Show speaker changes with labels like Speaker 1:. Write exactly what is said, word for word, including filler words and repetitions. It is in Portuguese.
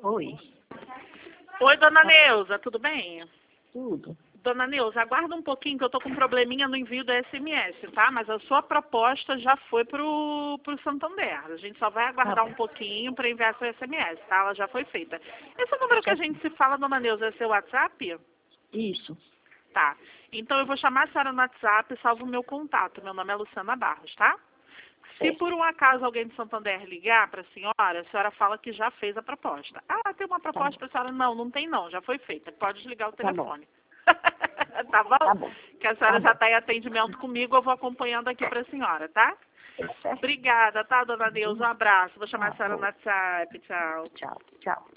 Speaker 1: Oi.
Speaker 2: Oi, dona Neuza, tudo bem?
Speaker 1: Tudo.
Speaker 2: Dona Neuza, aguarda um pouquinho que eu tô com um probleminha no envio do S M S, tá? Mas a sua proposta já foi pro, pro Santander. A gente só vai aguardar
Speaker 1: Tá
Speaker 2: um
Speaker 1: bom.
Speaker 2: pouquinho para enviar seu S M S, tá? Ela já foi feita. Esse número que a gente se fala, dona Neuza, é seu WhatsApp?
Speaker 1: Isso.
Speaker 2: Tá. Então eu vou chamar a senhora no WhatsApp e salvo o meu contato. Meu nome é Luciana Barros, tá? Se
Speaker 1: Certo.
Speaker 2: por um acaso alguém de Santander ligar para a senhora, a senhora fala que já fez a proposta. Ah, tem uma
Speaker 1: Tá
Speaker 2: proposta
Speaker 1: bom.
Speaker 2: para a senhora? Não, não tem não, já foi feita. Pode desligar o
Speaker 1: Tá bom.
Speaker 2: telefone. Tá bom?
Speaker 1: Tá bom.
Speaker 2: Que a senhora
Speaker 1: Tá
Speaker 2: já
Speaker 1: bom.
Speaker 2: está em atendimento comigo, eu vou acompanhando aqui para a senhora, tá?
Speaker 1: É certo.
Speaker 2: Obrigada, tá, dona Neuza? Um abraço. Vou chamar a
Speaker 1: Ah,
Speaker 2: senhora no
Speaker 1: bom.
Speaker 2: WhatsApp. Tchau.
Speaker 1: Tchau. Tchau.